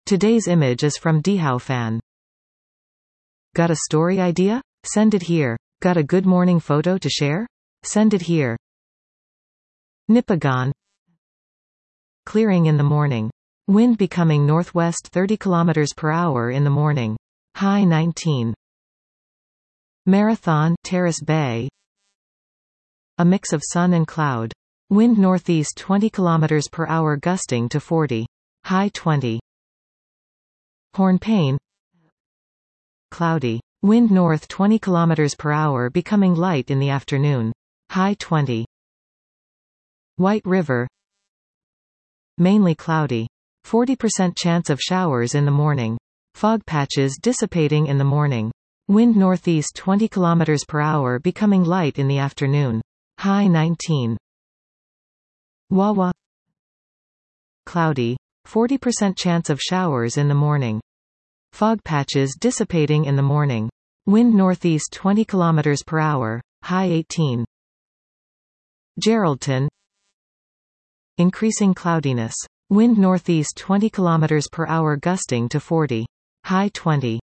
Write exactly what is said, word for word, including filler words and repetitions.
Today's image is from Dihaofan. Got a story idea? Send it here. Got a good morning photo to share? Send it here. Nipagon. Clearing in the morning. Wind becoming northwest thirty kilometers per hour in the morning. High nineteen. Marathon, Terrace Bay. A mix of sun and cloud. Wind northeast twenty kilometers per hour gusting to forty. High twenty. Hornpain. Cloudy. Wind north twenty kilometers per hour becoming light in the afternoon. High twenty. White River. Mainly cloudy. forty percent chance of showers in the morning. Fog patches dissipating in the morning. Wind northeast twenty kilometers per hour becoming light in the afternoon. High nineteen. Wawa. Cloudy. forty percent chance of showers in the morning. Fog patches dissipating in the morning. Wind northeast twenty kilometers per hour. High eighteen. Geraldton. Increasing cloudiness. Wind northeast twenty kilometers per hour gusting to forty. High twenty.